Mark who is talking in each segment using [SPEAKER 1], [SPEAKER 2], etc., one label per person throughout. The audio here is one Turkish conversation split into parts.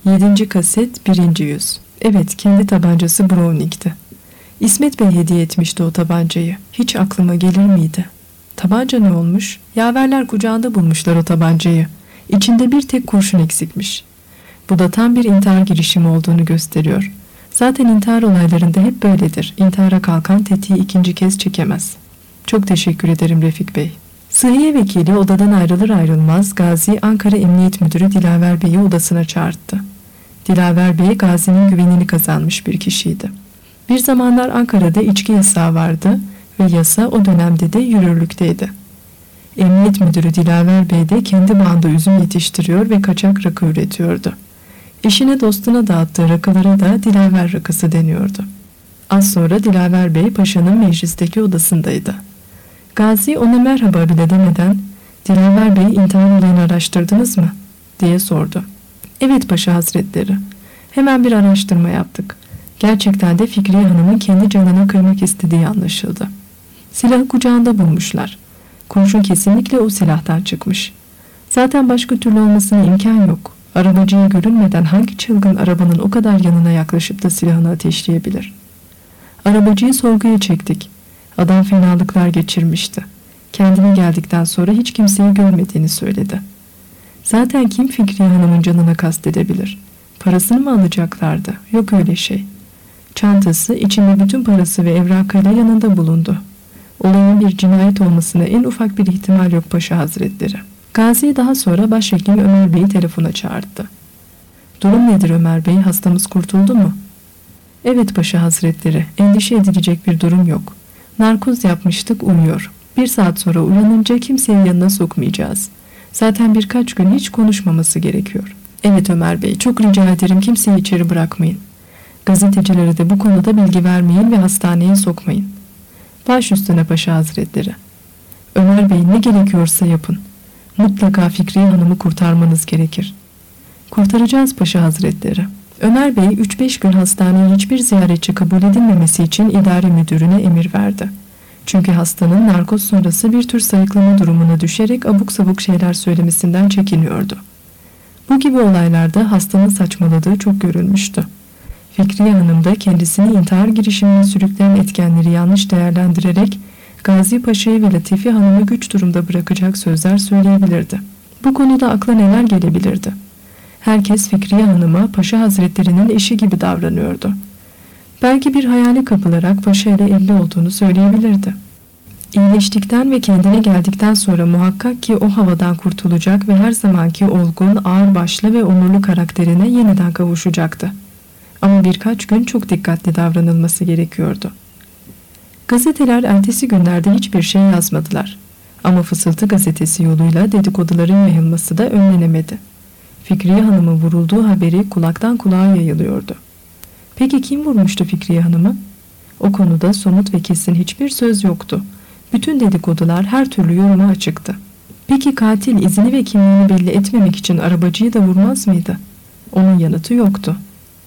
[SPEAKER 1] 7. kaset 1. yüz. Evet, kendi tabancası Browning'ti. İsmet Bey hediye etmişti o tabancayı. Hiç aklıma gelir miydi? Tabanca ne olmuş? Yaverler kucağında bulmuşlar o tabancayı. İçinde bir tek kurşun eksikmiş. Bu da tam bir intihar girişimi olduğunu gösteriyor. Zaten intihar olaylarında hep böyledir. İntihara kalkan tetiği ikinci kez çekemez. Çok teşekkür ederim Refik Bey. Sıhhiye vekili odadan ayrılır ayrılmaz Gazi Ankara Emniyet Müdürü Dilaver Bey'i odasına çağırdı. Dilaver Bey Gazi'nin güvenini kazanmış bir kişiydi. Bir zamanlar Ankara'da içki yasağı vardı ve yasa o dönemde de yürürlükteydi. Emniyet Müdürü Dilaver Bey de kendi bağında üzüm yetiştiriyor ve kaçak rakı üretiyordu. Eşine dostuna dağıttığı rakılara da Dilaver rakısı deniyordu. Az sonra Dilaver Bey Paşa'nın meclisteki odasındaydı. Gazi ona merhaba bile demeden "Dilaver Bey, intihar olayını araştırdınız mı?" diye sordu. "Evet Paşa Hazretleri. Hemen bir araştırma yaptık. Gerçekten de Fikriye Hanım'ın kendi canına kıymak istediği anlaşıldı. Silahı kucağında bulmuşlar. Kurşun kesinlikle o silahtan çıkmış. Zaten başka türlü olmasına imkan yok. Arabacıya görünmeden hangi çılgın arabanın o kadar yanına yaklaşıp da silahını ateşleyebilir? Arabacıyı sorguya çektik. Adam fenalıklar geçirmişti. Kendine geldikten sonra hiç kimseyi görmediğini söyledi. Zaten kim Fikriye Hanım'ın canına kastedebilir? Parasını mı alacaklardı? Yok öyle şey. Çantası, içinde bütün parası ve evrakıyla yanında bulundu. Olayın bir cinayet olmasına en ufak bir ihtimal yok Paşa Hazretleri." Gazi daha sonra Başhekim Ömer Bey'i telefona çağırdı. "Durum nedir Ömer Bey? Hastamız kurtuldu mu?" "Evet Paşa Hazretleri, endişe edilecek bir durum yok. Narkoz yapmıştık, uyuyor. 1 saat sonra uyanınca kimseyi yanına sokmayacağız. Zaten birkaç gün hiç konuşmaması gerekiyor." "Evet Ömer Bey, çok rica ederim kimseyi içeri bırakmayın. Gazetecilere de bu konuda bilgi vermeyin ve hastaneye sokmayın." "Baş üstüne Paşa Hazretleri." "Ömer Bey, ne gerekiyorsa yapın. Mutlaka Fikriye Hanım'ı kurtarmanız gerekir." "Kurtaracağız Paşa Hazretleri." Ömer Bey 3-5 gün hastaneye hiçbir ziyaretçi kabul edilmemesi için idare müdürüne emir verdi. Çünkü hastanın narkoz sonrası bir tür sayıklama durumuna düşerek abuk sabuk şeyler söylemesinden çekiniyordu. Bu gibi olaylarda hastanın saçmaladığı çok görülmüştü. Fikriye Hanım da kendisini intihar girişimine sürükleyen etkenleri yanlış değerlendirerek Gazi Paşa'yı ve Latife Hanım'ı güç durumda bırakacak sözler söyleyebilirdi. Bu konuda akla neler gelebilirdi? Herkes Fikriye Hanım'a Paşa Hazretleri'nin eşi gibi davranıyordu. Belki bir hayale kapılarak Paşa ile evli olduğunu söyleyebilirdi. İyileştikten ve kendine geldikten sonra muhakkak ki o havadan kurtulacak ve her zamanki olgun, ağırbaşlı ve onurlu karakterine yeniden kavuşacaktı. Ama birkaç gün çok dikkatli davranılması gerekiyordu. Gazeteler ertesi günlerde hiçbir şey yazmadılar. Ama Fısıltı gazetesi yoluyla dedikoduların yayılması da önlenemedi. Fikriye Hanım'ın vurulduğu haberi kulaktan kulağa yayılıyordu. Peki kim vurmuştu Fikriye Hanım'ı? O konuda somut ve kesin hiçbir söz yoktu. Bütün dedikodular her türlü yoruma açıktı. Peki katil izini ve kimliğini belli etmemek için arabacıyı da vurmaz mıydı? Onun yanıtı yoktu.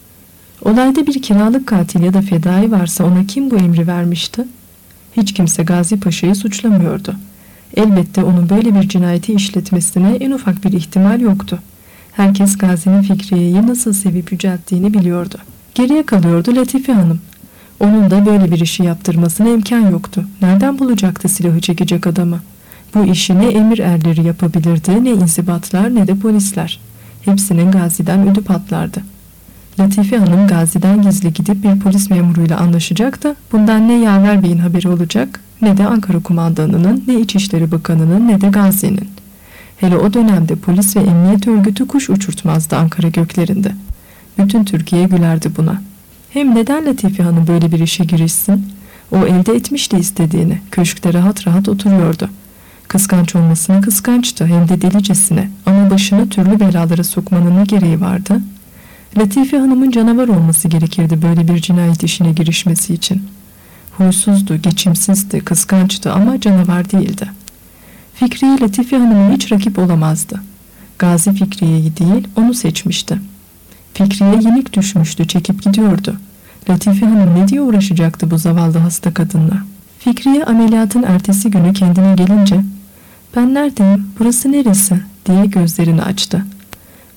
[SPEAKER 1] Olayda bir kiralık katil ya da fedai varsa ona kim bu emri vermişti? Hiç kimse Gazi Paşa'yı suçlamıyordu. Elbette onun böyle bir cinayeti işletmesine en ufak bir ihtimal yoktu. Herkes Gazi'nin Fikriye'yi nasıl sevip yücelttiğini biliyordu. Geriye kalıyordu Latife Hanım. Onun da böyle bir işi yaptırmasına imkan yoktu. Nereden bulacaktı silahı çekecek adamı? Bu işi ne emir erleri yapabilirdi, ne inzibatlar ne de polisler. Hepsinin Gazi'den ödü patlardı. Latife Hanım Gazi'den gizli gidip bir polis memuruyla anlaşacak da bundan ne Yaver Bey'in haberi olacak, ne de Ankara Kumandanı'nın, ne İçişleri Bakanı'nın, ne de Gazi'nin. Hele o dönemde polis ve emniyet örgütü kuş uçurtmazdı Ankara göklerinde. Bütün Türkiye gülerdi buna. Hem neden Latife Hanım böyle bir işe girişsin? O elde etmişti istediğini. Köşkte rahat rahat oturuyordu. Kıskanç olmasına kıskançtı, hem de delicesine. Ama başını türlü belalara sokmanın ne gereği vardı? Latife Hanım'ın canavar olması gerekirdi böyle bir cinayet işine girişmesi için. Huysuzdu, geçimsizdi, kıskançtı ama canavar değildi. Fikriye Latife Hanım'ın hiç rakip olamazdı. Gazi Fikriye'yi değil, onu seçmişti. Fikriye yenik düşmüştü, çekip gidiyordu. Latife Hanım ne diye uğraşacaktı bu zavallı hasta kadınla? Fikriye ameliyatın ertesi günü kendine gelince "Ben neredeyim, burası neresi?" diye gözlerini açtı.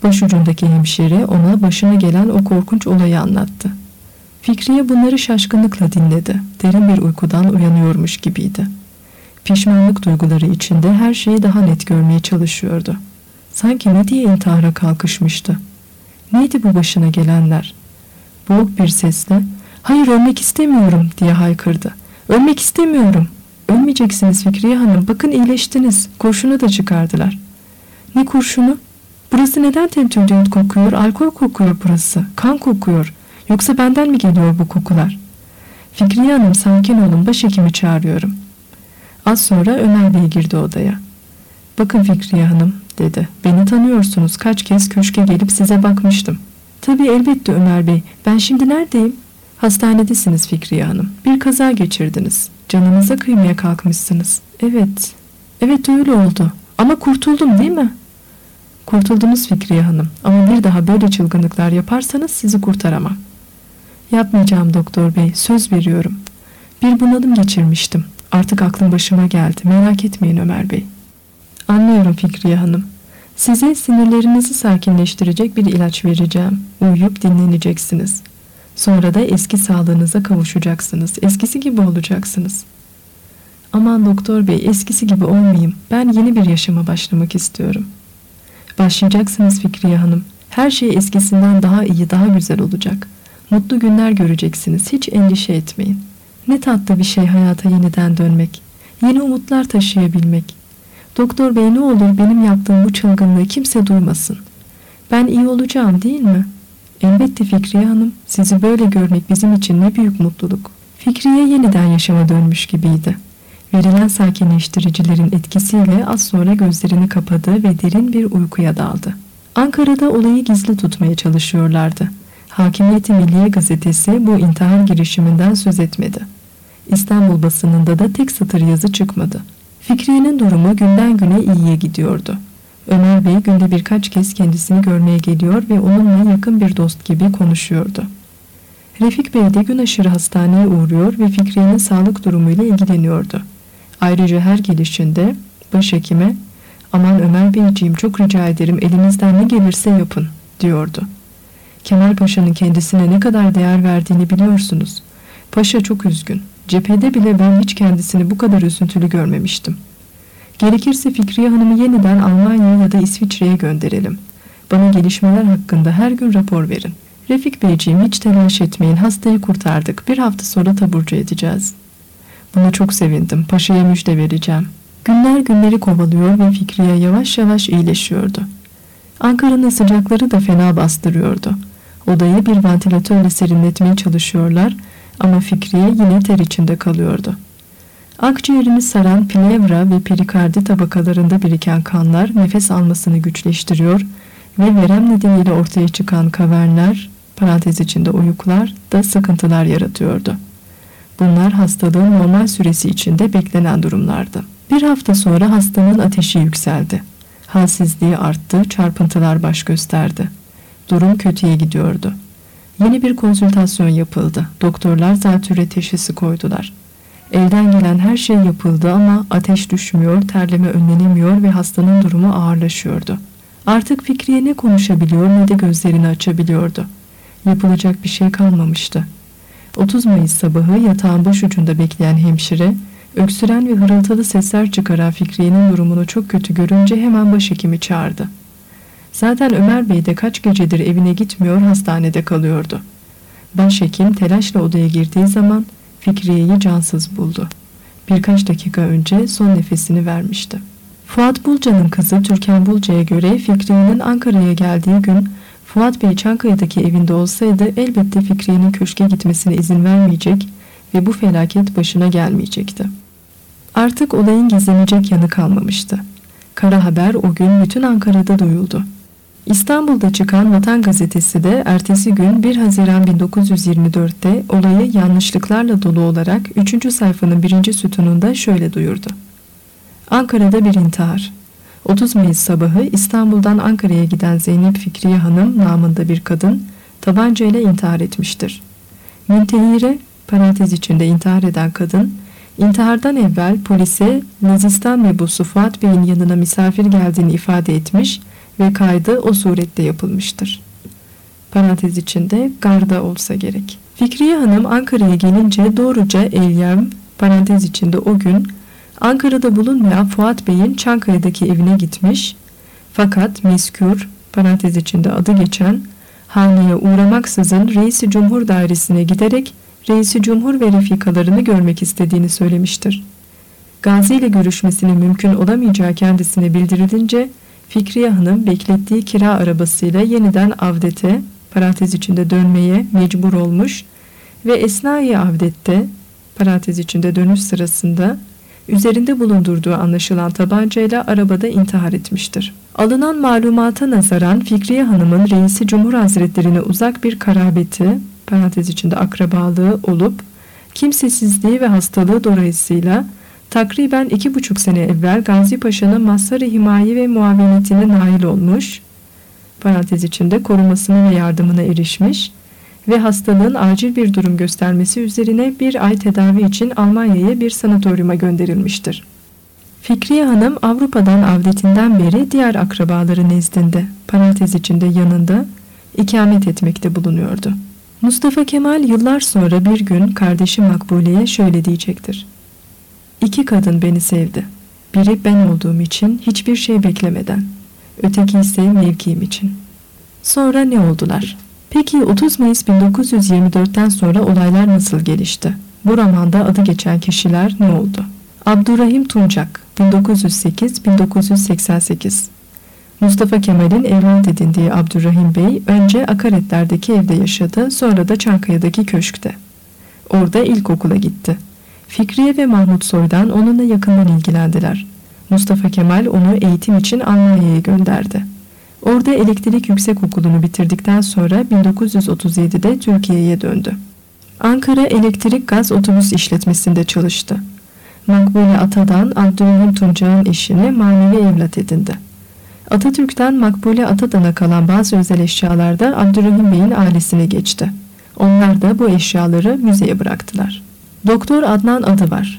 [SPEAKER 1] Başucundaki hemşire ona başına gelen o korkunç olayı anlattı. Fikriye bunları şaşkınlıkla dinledi. Derin bir uykudan uyanıyormuş gibiydi. Pişmanlık duyguları içinde her şeyi daha net görmeye çalışıyordu. Sanki ne diye intihara kalkışmıştı? Neydi bu başına gelenler? Boğuk bir sesle "Hayır, ölmek istemiyorum" diye haykırdı. "Ölmek istemiyorum." "Ölmeyeceksiniz Fikriye Hanım. Bakın iyileştiniz." Kurşunu da çıkardılar. "Ne kurşunu? Burası neden tentürdiyot kokuyor? Alkol kokuyor burası. Kan kokuyor. Yoksa benden mi geliyor bu kokular?" "Fikriye Hanım, sakin olun. Başhekimi çağırıyorum." Az sonra Ömer Bey girdi odaya. "Bakın Fikriye Hanım," dedi. "Beni tanıyorsunuz. Kaç kez köşke gelip size bakmıştım." "Tabii, elbette Ömer Bey. Ben şimdi neredeyim?" "Hastanedesiniz Fikriye Hanım. Bir kaza geçirdiniz. Canınıza kıymaya kalkmışsınız." "Evet. Evet, öyle oldu. Ama kurtuldum değil mi?" "Kurtuldunuz Fikriye Hanım. Ama bir daha böyle çılgınlıklar yaparsanız sizi kurtaramam." "Yapmayacağım doktor bey. Söz veriyorum. Bir bunalım geçirmiştim. Artık aklım başıma geldi. Merak etmeyin Ömer Bey." "Anlıyorum Fikriye Hanım. Size sinirlerinizi sakinleştirecek bir ilaç vereceğim. Uyuyup dinleneceksiniz. Sonra da eski sağlığınıza kavuşacaksınız. Eskisi gibi olacaksınız." "Aman doktor bey, eskisi gibi olmayayım. Ben yeni bir yaşama başlamak istiyorum." "Başlayacaksınız Fikriye Hanım. Her şey eskisinden daha iyi, daha güzel olacak. Mutlu günler göreceksiniz. Hiç endişe etmeyin. Ne tatlı bir şey hayata yeniden dönmek. Yeni umutlar taşıyabilmek. Doktor bey, ne olur benim yaptığım bu çılgınlığı kimse duymasın. Ben iyi olacağım değil mi?" "Elbette Fikriye Hanım. Sizi böyle görmek bizim için ne büyük mutluluk." Fikriye yeniden yaşama dönmüş gibiydi. Verilen sakinleştiricilerin etkisiyle az sonra gözlerini kapadı ve derin bir uykuya daldı. Ankara'da olayı gizli tutmaya çalışıyorlardı. Hakimiyeti Milliye gazetesi bu intihar girişiminden söz etmedi. İstanbul basınında da tek satır yazı çıkmadı. Fikriye'nin durumu günden güne iyiye gidiyordu. Ömer Bey günde birkaç kez kendisini görmeye geliyor ve onunla yakın bir dost gibi konuşuyordu. Refik Bey de gün aşırı hastaneye uğruyor ve Fikriye'nin sağlık durumuyla ilgileniyordu. Ayrıca her gelişinde başhekime "Aman Ömer Beyciğim, çok rica ederim, elinizden ne gelirse yapın" diyordu. Kemal Paşa'nın kendisine ne kadar değer verdiğini biliyorsunuz. Paşa çok üzgün. Cephede bile ben hiç kendisini bu kadar üzüntülü görmemiştim. Gerekirse Fikriye Hanım'ı yeniden Almanya ya da İsviçre'ye gönderelim. Bana gelişmeler hakkında her gün rapor verin. Refik Beyciğim, hiç telaş etmeyin, hastayı kurtardık. Bir hafta sonra taburcu edeceğiz. Buna çok sevindim. Paşa'ya müjde vereceğim. Günler günleri kovalıyor ve Fikriye yavaş yavaş iyileşiyordu. Ankara'nın sıcakları da fena bastırıyordu. Odayı bir ventilatörle serinletmeye çalışıyorlar ama Fikriye yine ter içinde kalıyordu. Akciğerini saran plevra ve perikardi tabakalarında biriken kanlar nefes almasını güçleştiriyor ve verem nedeniyle ortaya çıkan kavernler, parantez içinde oyuklar da sıkıntılar yaratıyordu. Bunlar hastalığın normal süresi içinde beklenen durumlardı. Bir hafta sonra hastanın ateşi yükseldi. Halsizliği arttı, çarpıntılar baş gösterdi. Durum kötüye gidiyordu. Yeni bir konsültasyon yapıldı. Doktorlar zatürre teşhisi koydular. Elden gelen her şey yapıldı ama ateş düşmüyor, terleme önlenemiyor ve hastanın durumu ağırlaşıyordu. Artık Fikriye ne konuşabiliyor ne de gözlerini açabiliyordu. Yapılacak bir şey kalmamıştı. 30 Mayıs sabahı yatağın başucunda bekleyen hemşire, öksüren ve hırıltılı sesler çıkaran Fikriye'nin durumunu çok kötü görünce hemen başhekimi çağırdı. Zaten Ömer Bey de kaç gecedir evine gitmiyor, hastanede kalıyordu. Başhekim telaşla odaya girdiği zaman Fikriye'yi cansız buldu. Birkaç dakika önce son nefesini vermişti. Fuat Bulca'nın kızı Türkan Bulca'ya göre Fikriye'nin Ankara'ya geldiği gün Fuat Bey Çankaya'daki evinde olsaydı elbette Fikriye'nin köşke gitmesine izin vermeyecek ve bu felaket başına gelmeyecekti. Artık olayın gizlenecek yanı kalmamıştı. Kara haber o gün bütün Ankara'da duyuldu. İstanbul'da çıkan Vatan Gazetesi de ertesi gün 1 Haziran 1924'te olayı yanlışlıklarla dolu olarak 3. sayfanın 1. sütununda şöyle duyurdu. Ankara'da bir intihar. 30 Mayıs sabahı İstanbul'dan Ankara'ya giden Zeynep Fikriye Hanım namında bir kadın tabancayla intihar etmiştir. Müntehire, parantez içinde intihar eden kadın, intihardan evvel polise Nazistan mebusu Fuat Bey'in yanına misafir geldiğini ifade etmiş ve kaydı o surette yapılmıştır. Parantez içinde garda olsa gerek. Fikriye Hanım Ankara'ya gelince doğruca Eyyam, parantez içinde o gün, Ankara'da bulunmayan Fuat Bey'in Çankaya'daki evine gitmiş, fakat mezkür, parantez içinde adı geçen, haneye uğramaksızın Reis-i Cumhur dairesine giderek Reis-i Cumhur ve refikalarını görmek istediğini söylemiştir. Gazi ile görüşmesinin mümkün olamayacağı kendisine bildirilince, Fikriye Hanım beklettiği kira arabasıyla yeniden Avdet'e, parantez içinde dönmeye mecbur olmuş ve esnai Avdet'te, parantez içinde dönüş sırasında, üzerinde bulundurduğu anlaşılan tabancayla arabada intihar etmiştir. Alınan malumata nazaran Fikriye Hanım'ın Reis-i Cumhur Hazretlerine uzak bir karabeti, parantez içinde akrabalığı olup, kimsesizliği ve hastalığı dolayısıyla takriben 2,5 sene evvel Gazi Paşa'nın mazhar-ı himaye ve muavenetine nail olmuş, parantez içinde korumasına ve yardımına erişmiş ve hastalığın acil bir durum göstermesi üzerine bir ay tedavi için Almanya'ya bir sanatoryuma gönderilmiştir. Fikriye Hanım Avrupa'dan avdetinden beri diğer akrabaları nezdinde, parantez içinde yanında, ikamet etmekte bulunuyordu. Mustafa Kemal yıllar sonra bir gün kardeşi Makbule'ye şöyle diyecektir. İki kadın beni sevdi. Biri ben olduğum için hiçbir şey beklemeden, öteki ise mevkiim için. Sonra ne oldular? Peki 30 Mayıs 1924'ten sonra olaylar nasıl gelişti? Bu romanda adı geçen kişiler ne oldu? Abdurrahim Tuncak 1908-1988. Mustafa Kemal'in evlat edindiği Abdurrahim Bey önce Akaretler'deki evde yaşadı, sonra da Çankaya'daki köşkte. Orada ilkokula gitti. Fikriye ve Mahmut Soydan onunla yakından ilgilendiler. Mustafa Kemal onu eğitim için Almanya'ya gönderdi. Orada elektrik yüksekokulu'nu bitirdikten sonra 1937'de Türkiye'ye döndü. Ankara Elektrik Gaz Otobüs İşletmesi'nde çalıştı. Makbule Ata'dan Abdurrahim Tuncak'ın eşini manevi evlat edindi. Atatürk'ten Makbule Atadan'a kalan bazı özel eşyalar da Abdurrahim Bey'in ailesine geçti. Onlar da bu eşyaları müzeye bıraktılar. Doktor Adnan adı var.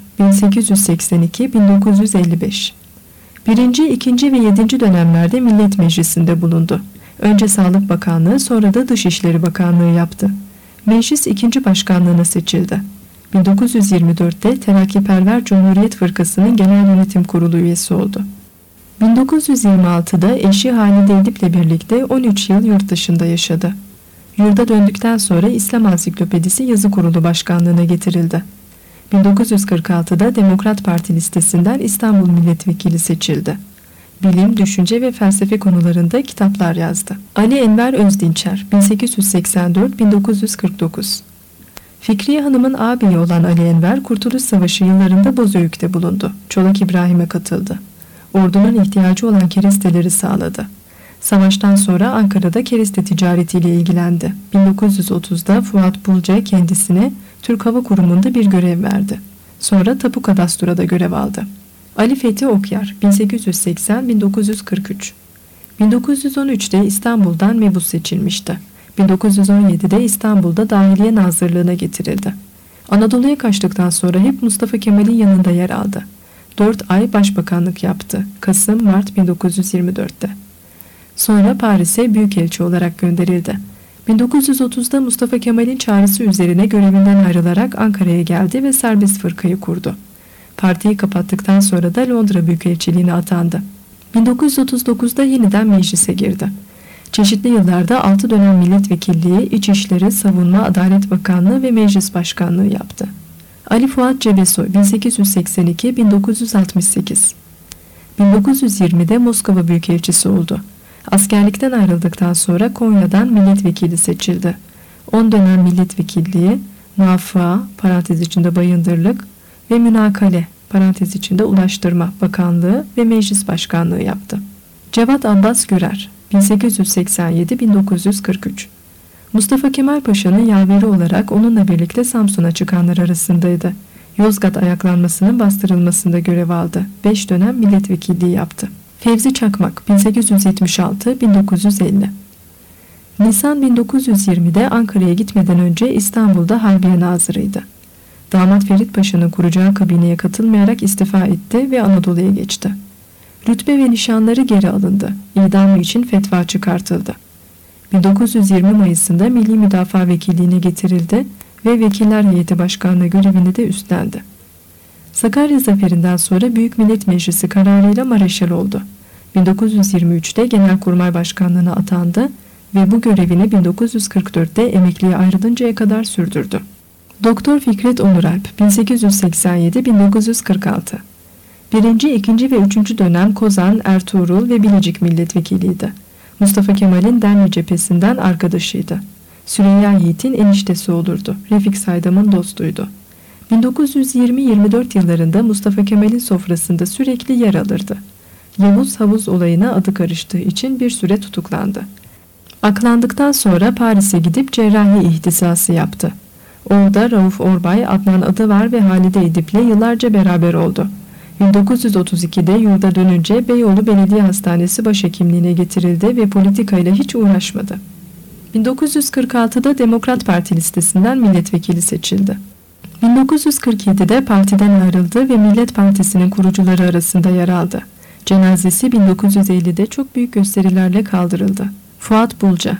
[SPEAKER 1] 1882-1955. 1., 2. ve 7. dönemlerde Millet Meclisi'nde bulundu. Önce Sağlık Bakanlığı, sonra da Dışişleri Bakanlığı yaptı. Meclis 2. başkanlığına seçildi. 1924'te Terakkiperver Cumhuriyet Fırkası'nın Genel Yönetim Kurulu üyesi oldu. 1926'da eşi Halide Edip'le birlikte 13 yıl yurt dışında yaşadı. Yurda döndükten sonra İslam Ansiklopedisi Yazı Kurulu Başkanlığı'na getirildi. 1946'da Demokrat Parti listesinden İstanbul Milletvekili seçildi. Bilim, düşünce ve felsefe konularında kitaplar yazdı. Ali Enver Özdinçer 1884-1949. Fikriye Hanım'ın ağabeyi olan Ali Enver, Kurtuluş Savaşı yıllarında Bozüyük'te bulundu. Çolak İbrahim'e katıldı. Ordunun ihtiyacı olan keresteleri sağladı. Savaştan sonra Ankara'da kereste ticaretiyle ilgilendi. 1930'da Fuat Bulca kendisine Türk Hava Kurumu'nda bir görev verdi. Sonra Tapu Kadastro'da görev aldı. Ali Fethi Okyar 1880-1943. 1913'te İstanbul'dan mebus seçilmişti. 1917'de İstanbul'da Dahiliye Nazırlığı'na getirildi. Anadolu'ya kaçtıktan sonra hep Mustafa Kemal'in yanında yer aldı. 4 ay başbakanlık yaptı. Kasım-Mart 1924'te. Sonra Paris'e büyükelçi olarak gönderildi. 1930'da Mustafa Kemal'in çağrısı üzerine görevinden ayrılarak Ankara'ya geldi ve serbest fırkayı kurdu. Partiyi kapattıktan sonra da Londra Büyükelçiliğine atandı. 1939'da yeniden meclise girdi. Çeşitli yıllarda 6 dönem milletvekilliği, İçişleri, Savunma, Adalet Bakanlığı ve Meclis Başkanlığı yaptı. Ali Fuat Cebesoy 1882-1968. 1920'de Moskova Büyükelçisi oldu. Askerlikten ayrıldıktan sonra Konya'dan milletvekili seçildi. 10 dönem milletvekilliği, muafaa, parantez içinde bayındırlık ve münakale, parantez içinde ulaştırma bakanlığı ve meclis başkanlığı yaptı. Cevat Abbas Gürer 1887-1943. Mustafa Kemal Paşa'nın yaveri olarak onunla birlikte Samsun'a çıkanlar arasındaydı. Yozgat ayaklanmasının bastırılmasında görev aldı. 5 dönem milletvekilliği yaptı. Fevzi Çakmak 1874-1950. Nisan 1920'de Ankara'ya gitmeden önce İstanbul'da Harbiye Nazırıydı. Damat Ferit Paşa'nın kuracağı kabineye katılmayarak istifa etti ve Anadolu'ya geçti. Rütbe ve nişanları geri alındı. İdamı için fetva çıkartıldı. 1920 Mayıs'ında Milli Müdafaa Vekilliğine getirildi ve Vekiller Heyeti Başkanlığı görevini de üstlendi. Sakarya Zaferi'nden sonra Büyük Millet Meclisi kararıyla Mareşal oldu. 1923'te Genelkurmay Başkanlığı'na atandı ve bu görevini 1944'te emekliye ayrılıncaya kadar sürdürdü. Doktor Fikret Onuralp 1887-1946 1., 2. ve 3. dönem Kozan, Ertuğrul ve Bilecik milletvekiliydi. Mustafa Kemal'in Derni cephesinden arkadaşıydı. Süreyya Yiğit'in eniştesi olurdu. Refik Saydam'ın dostuydu. 1920-24 yıllarında Mustafa Kemal'in sofrasında sürekli yer alırdı. Yavuz Havuz olayına adı karıştığı için bir süre tutuklandı. Aklandıktan sonra Paris'e gidip cerrahi ihtisası yaptı. Orada Rauf Orbay, Adnan Adıvar ve Halide Edip'le yıllarca beraber oldu. 1932'de yurda dönünce Beyoğlu Belediye Hastanesi başhekimliğine getirildi ve politikayla hiç uğraşmadı. 1946'da Demokrat Parti listesinden milletvekili seçildi. 1947'de partiden ayrıldı ve Millet Partisi'nin kurucuları arasında yer aldı. Cenazesi 1950'de çok büyük gösterilerle kaldırıldı. Fuat Bulca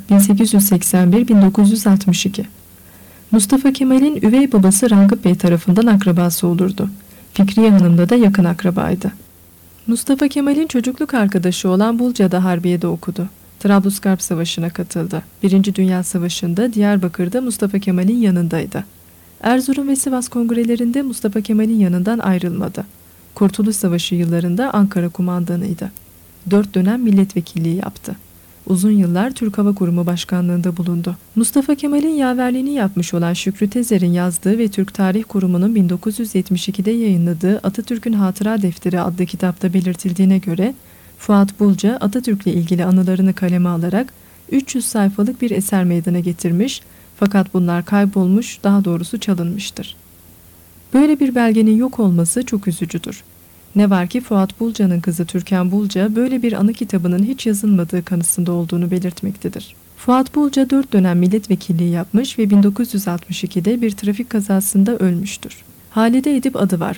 [SPEAKER 1] 1881-1962 Mustafa Kemal'in üvey babası Ragıp Bey tarafından akrabası olurdu. Fikriye Hanım'la da yakın akrabaydı. Mustafa Kemal'in çocukluk arkadaşı olan Bulca da Harbiye'de okudu. Trablusgarp Savaşı'na katıldı. 1. Dünya Savaşı'nda Diyarbakır'da Mustafa Kemal'in yanındaydı. Erzurum ve Sivas kongrelerinde Mustafa Kemal'in yanından ayrılmadı. Kurtuluş Savaşı yıllarında Ankara kumandanıydı. 4 dönem milletvekilliği yaptı. Uzun yıllar Türk Hava Kurumu Başkanlığı'nda bulundu. Mustafa Kemal'in yaverliğini yapmış olan Şükrü Tezer'in yazdığı ve Türk Tarih Kurumu'nun 1972'de yayınladığı Atatürk'ün Hatıra Defteri adlı kitapta belirtildiğine göre, Fuat Bulca Atatürk'le ilgili anılarını kaleme alarak 300 sayfalık bir eser meydana getirmiş, fakat bunlar kaybolmuş, daha doğrusu çalınmıştır. Böyle bir belgenin yok olması çok üzücüdür. Ne var ki Fuat Bulca'nın kızı Türkan Bulca böyle bir anı kitabının hiç yazılmadığı kanısında olduğunu belirtmektedir. Fuat Bulca 4 dönem milletvekilliği yapmış ve 1962'de bir trafik kazasında ölmüştür. Halide Edip Adıvar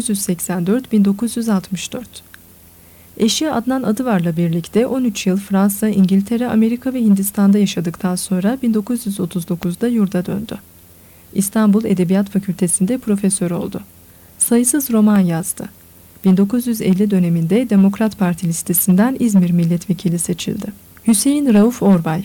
[SPEAKER 1] 1884-1964 Eşi Adnan Adıvar'la birlikte 13 yıl Fransa, İngiltere, Amerika ve Hindistan'da yaşadıktan sonra 1939'da yurda döndü. İstanbul Edebiyat Fakültesi'nde profesör oldu. Sayısız roman yazdı. 1950 döneminde Demokrat Parti listesinden İzmir milletvekili seçildi. Hüseyin Rauf Orbay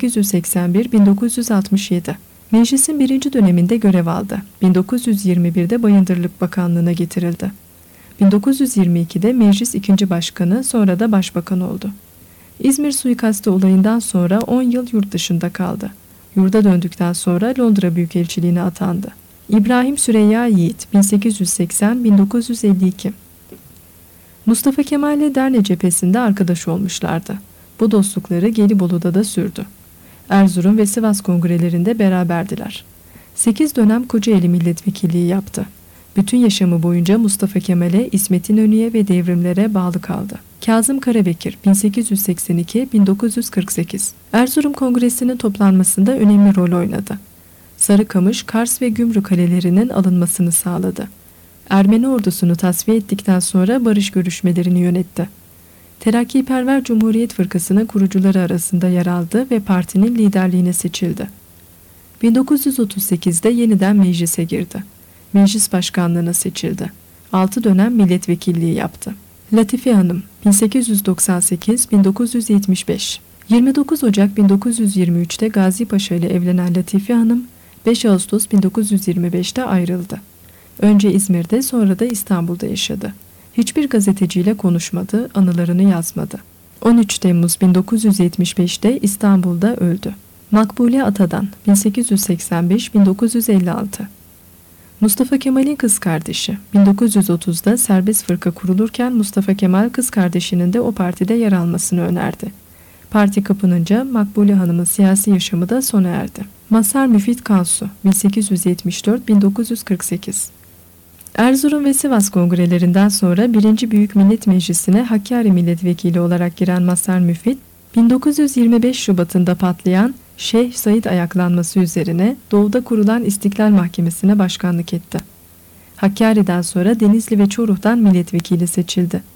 [SPEAKER 1] 1881-1967 Meclisin 1. döneminde görev aldı. 1921'de Bayındırlık Bakanlığı'na getirildi. 1922'de Meclis 2. Başkanı, sonra da Başbakan oldu. İzmir suikastı olayından sonra 10 yıl yurt dışında kaldı. Yurda döndükten sonra Londra Büyükelçiliğine atandı. İbrahim Süreyya Yiğit 1880-1952 Mustafa Kemal ile Derne cephesinde arkadaş olmuşlardı. Bu dostlukları Gelibolu'da da sürdü. Erzurum ve Sivas kongrelerinde beraberdiler. 8 dönem Kocaeli milletvekilliği yaptı. Bütün yaşamı boyunca Mustafa Kemal'e, İsmet İnönü'ye ve devrimlere bağlı kaldı. Kazım Karabekir 1882-1948 Erzurum Kongresi'nin toplanmasında önemli rol oynadı. Sarıkamış, Kars ve Gümrü kalelerinin alınmasını sağladı. Ermeni ordusunu tasfiye ettikten sonra barış görüşmelerini yönetti. Terakkiperver Cumhuriyet Fırkası'nın kurucuları arasında yer aldı ve partinin liderliğine seçildi. 1938'de yeniden meclise girdi. Meclis başkanlığına seçildi. 6 dönem milletvekilliği yaptı. Latife Hanım 1898-1975 29 Ocak 1923'te Gazi Paşa ile evlenen Latife Hanım 5 Ağustos 1925'te ayrıldı. Önce İzmir'de, sonra da İstanbul'da yaşadı. Hiçbir gazeteciyle konuşmadı, anılarını yazmadı. 13 Temmuz 1975'te İstanbul'da öldü. Makbule Atadan 1885-1956 Mustafa Kemal'in kız kardeşi. 1930'da serbest fırka kurulurken Mustafa Kemal kız kardeşinin de o partide yer almasını önerdi. Parti kapanınca Makbule Hanım'ın siyasi yaşamı da sona erdi. Mazhar Müfit Kansu 1874-1948 Erzurum ve Sivas kongrelerinden sonra 1. Büyük Millet Meclisi'ne Hakkari milletvekili olarak giren Mazhar Müfit, 1925 Şubat'ında patlayan Şeyh Said ayaklanması üzerine Doğu'da kurulan İstiklal Mahkemesi'ne başkanlık etti. Hakkari'den sonra Denizli ve Çoruh'tan milletvekili seçildi.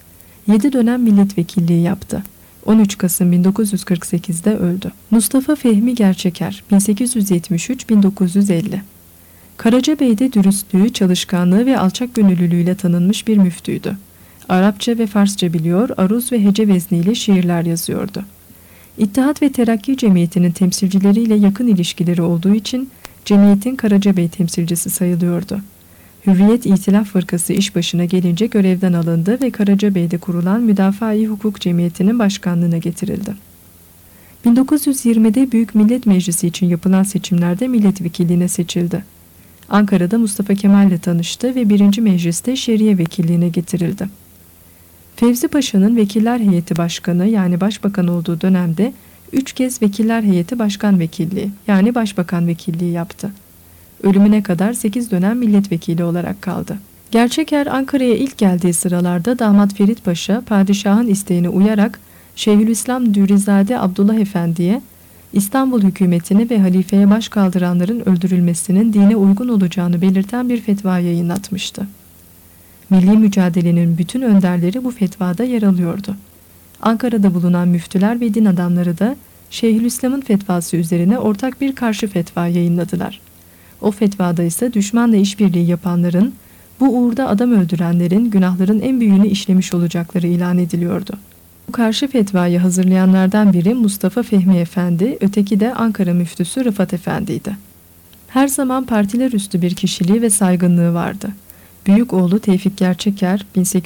[SPEAKER 1] 7 dönem milletvekilliği yaptı. 13 Kasım 1948'de öldü. Mustafa Fehmi Gerçeker 1873-1950 Karacabey'de dürüstlüğü, çalışkanlığı ve alçak gönüllülüğüyle tanınmış bir müftüydü. Arapça ve Farsça biliyor, aruz ve hece vezniyle şiirler yazıyordu. İttihat ve Terakki Cemiyeti'nin temsilcileriyle yakın ilişkileri olduğu için cemiyetin Karacabey temsilcisi sayılıyordu. Hürriyet İtilaf Fırkası iş başına gelince görevden alındı ve Karacabey'de kurulan Müdafaa-i Hukuk Cemiyeti'nin başkanlığına getirildi. 1920'de Büyük Millet Meclisi için yapılan seçimlerde milletvekilliğine seçildi. Ankara'da Mustafa Kemal ile tanıştı ve 1. Meclis'te Şeriye Vekilliğine getirildi. Fevzi Paşa'nın Vekiller Heyeti Başkanı yani Başbakan olduğu dönemde 3 kez Vekiller Heyeti Başkan Vekilliği yani Başbakan Vekilliği yaptı. Ölümüne kadar 8 dönem milletvekili olarak kaldı. Gerçeker Ankara'ya ilk geldiği sıralarda damat Ferit Paşa, padişahın isteğine uyarak Şeyhülislam Dürizade Abdullah Efendi'ye İstanbul hükümetini ve halifeye baş kaldıranların öldürülmesinin dine uygun olacağını belirten bir fetva yayınlatmıştı. Milli mücadelenin bütün önderleri bu fetvada yer alıyordu. Ankara'da bulunan müftüler ve din adamları da Şeyhülislam'ın fetvası üzerine ortak bir karşı fetva yayınladılar. O fetvada ise düşmanla işbirliği yapanların, bu uğurda adam öldürenlerin günahların en büyüğünü işlemiş olacakları ilan ediliyordu. Bu karşı fetvayı hazırlayanlardan biri Mustafa Fehmi Efendi, öteki de Ankara müftüsü Rıfat Efendi'ydi. Her zaman partiler üstü bir kişiliği ve saygınlığı vardı. Büyük oğlu Tevfik Gerçeker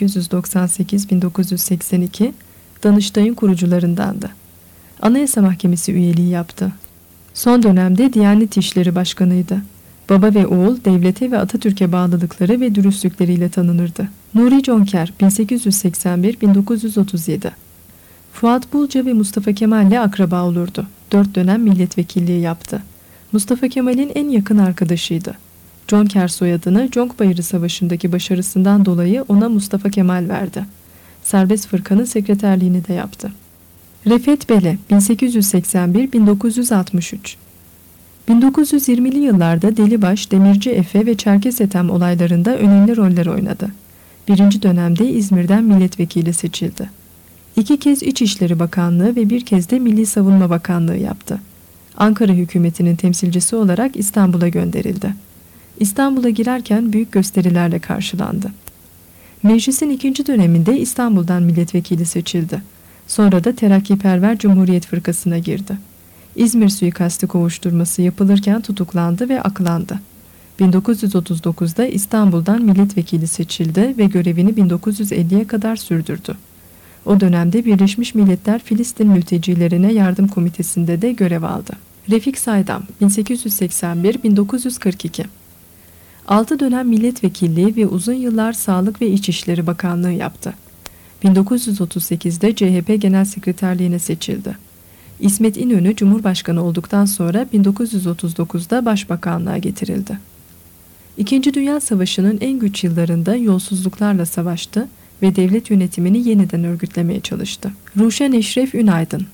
[SPEAKER 1] 1898-1982 Danıştay'ın kurucularındandı. Anayasa Mahkemesi üyeliği yaptı. Son dönemde Diyanet İşleri Başkanıydı. Baba ve oğul devlete ve Atatürk'e bağlılıkları ve dürüstlükleriyle tanınırdı. Nuri Conker 1881-1937 Fuat Bulca ve Mustafa Kemal ile akraba olurdu. 4 dönem milletvekilliği yaptı. Mustafa Kemal'in en yakın arkadaşıydı. Conker soyadını Conkbayırı Savaşı'ndaki başarısından dolayı ona Mustafa Kemal verdi. Serbest Fırkanın sekreterliğini de yaptı. Refet Bele 1881-1963 1920'li yıllarda Delibaş, Demirci Efe ve Çerkes Ethem olaylarında önemli roller oynadı. 1. dönemde İzmir'den milletvekili seçildi. 2 kez İçişleri Bakanlığı ve 1 kez de Milli Savunma Bakanlığı yaptı. Ankara hükümetinin temsilcisi olarak İstanbul'a gönderildi. İstanbul'a girerken büyük gösterilerle karşılandı. Meclisin 2. döneminde İstanbul'dan milletvekili seçildi. Sonra da Terakkiperver Cumhuriyet Fırkası'na girdi. İzmir suikasti kovuşturması yapılırken tutuklandı ve aklandı. 1939'da İstanbul'dan milletvekili seçildi ve görevini 1950'ye kadar sürdürdü. O dönemde Birleşmiş Milletler Filistin Mültecilerine Yardım Komitesi'nde de görev aldı. Refik Saydam 1881-1942 6 dönem milletvekilliği ve uzun yıllar Sağlık ve İçişleri Bakanlığı yaptı. 1938'de CHP Genel Sekreterliğine seçildi. İsmet İnönü Cumhurbaşkanı olduktan sonra 1939'da Başbakanlığa getirildi. İkinci Dünya Savaşı'nın en güç yıllarında yolsuzluklarla savaştı ve devlet yönetimini yeniden örgütlemeye çalıştı. Ruşen Eşref Ünaydın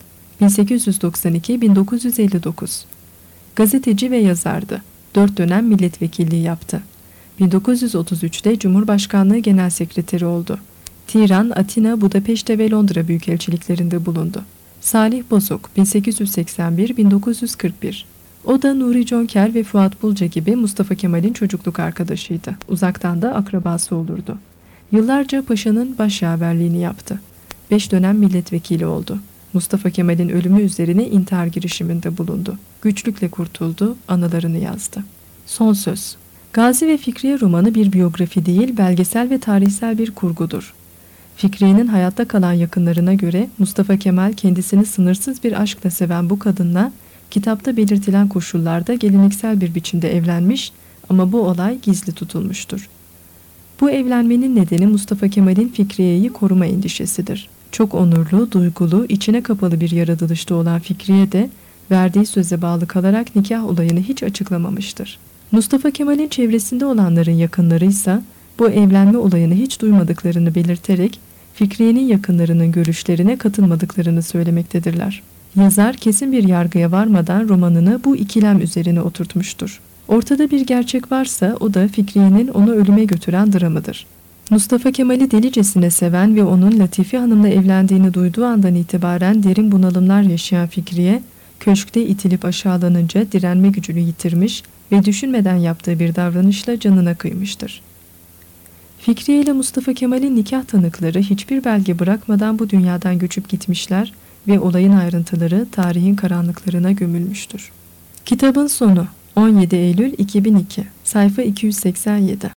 [SPEAKER 1] 1892-1959 Gazeteci ve yazardı. 4 dönem milletvekilliği yaptı. 1933'te Cumhurbaşkanlığı Genel Sekreteri oldu. Tiran, Atina, Budapeşte ve Londra büyükelçiliklerinde bulundu. Salih Bozok 1881-1941 O da Nuri Conker ve Fuat Bulca gibi Mustafa Kemal'in çocukluk arkadaşıydı. Uzaktan da akrabası olurdu. Yıllarca paşanın başyaverliğini yaptı. 5 dönem milletvekili oldu. Mustafa Kemal'in ölümü üzerine intihar girişiminde bulundu. Güçlükle kurtuldu, anılarını yazdı. Son söz. Gazi ve Fikriye romanı bir biyografi değil, belgesel ve tarihsel bir kurgudur. Fikriye'nin hayatta kalan yakınlarına göre Mustafa Kemal kendisini sınırsız bir aşkla seven bu kadınla kitapta belirtilen koşullarda geleneksel bir biçimde evlenmiş ama bu olay gizli tutulmuştur. Bu evlenmenin nedeni Mustafa Kemal'in Fikriye'yi koruma endişesidir. Çok onurlu, duygulu, içine kapalı bir yaratılışta olan Fikriye de verdiği söze bağlı kalarak nikah olayını hiç açıklamamıştır. Mustafa Kemal'in çevresinde olanların yakınları ise bu evlenme olayını hiç duymadıklarını belirterek Fikriye'nin yakınlarının görüşlerine katılmadıklarını söylemektedirler. Yazar kesin bir yargıya varmadan romanını bu ikilem üzerine oturtmuştur. Ortada bir gerçek varsa o da Fikriye'nin onu ölüme götüren dramıdır. Mustafa Kemal'i delicesine seven ve onun Latife Hanım'la evlendiğini duyduğu andan itibaren derin bunalımlar yaşayan Fikriye, köşkte itilip aşağılanınca direnme gücünü yitirmiş ve düşünmeden yaptığı bir davranışla canına kıymıştır. Fikriye ile Mustafa Kemal'in nikah tanıkları hiçbir belge bırakmadan bu dünyadan göçüp gitmişler ve olayın ayrıntıları tarihin karanlıklarına gömülmüştür. Kitabın sonu 17 Eylül 2002, sayfa 287.